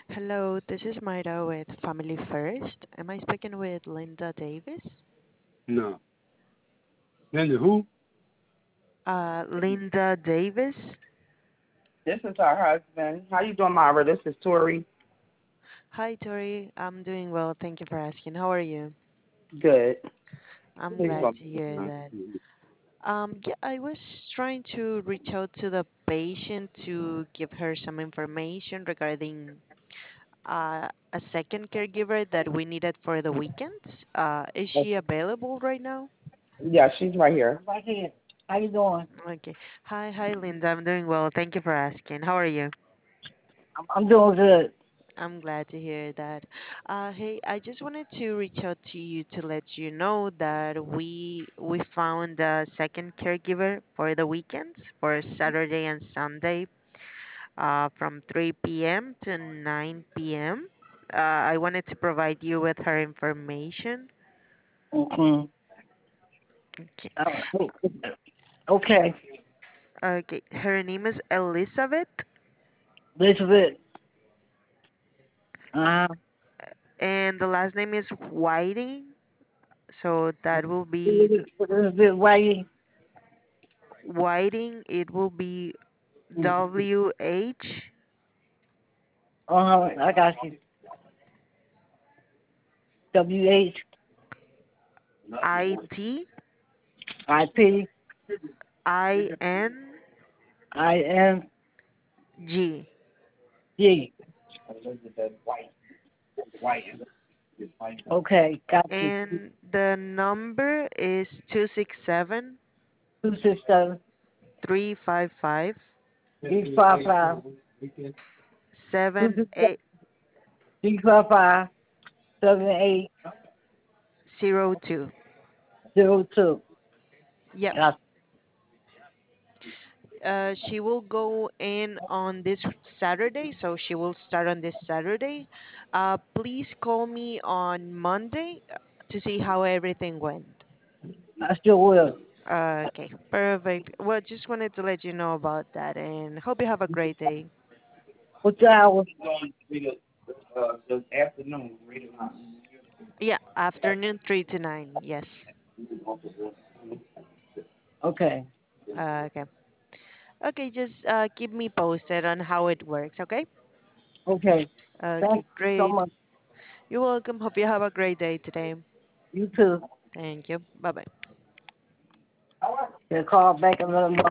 Hello, this is Mayra with Family First. Am I speaking with Linda Davis? No. Linda who? Linda Davis. This is her husband. How you doing, Myra? This is Tori. Hi, Tori. I'm doing well. Thank you for asking. How are you? Good. I'm Please glad go. to hear Mhm. that. Yeah, I was trying to reach out to the patient to give her some information regarding a second caregiver that we needed for the weekends. Is she available right now? Yeah, she's right here. Right here. How you doing? Okay. Hi, Linda. I'm doing well. Thank you for asking. How are you? I'm doing good. I'm glad to hear that. Hey, I just wanted to reach out to you to let you know that we found a second caregiver for the weekends for Saturday and Sunday, from 3 p.m. to 9 p.m. I wanted to provide you with her information. Okay. Okay. Uh, okay. Okay. Her name is Elizabeth, Elizabeth. Uh, and the last name is Whiting. So that will be Elizabeth Whiting. Whiting. It will be WH I got you. WHIP. IT ING. Okay, got you. And the number is 267 267 355 355 267 7802. 355 Yep. Got She will go in on this Saturday, so she will start on this Saturday. Please call me on Monday to see how everything went. I still will. Okay, perfect. Well, just wanted to let you know about that and hope you have a great day. What's the hour? Yeah, afternoon 3 to 9. Yes. Okay. Okay. Okay, just keep me posted on how it works, okay? Okay. Thank Okay, you so great. much. You're welcome. Hope you have a great day today. You too. Thank you. Bye bye. They'll call back another month.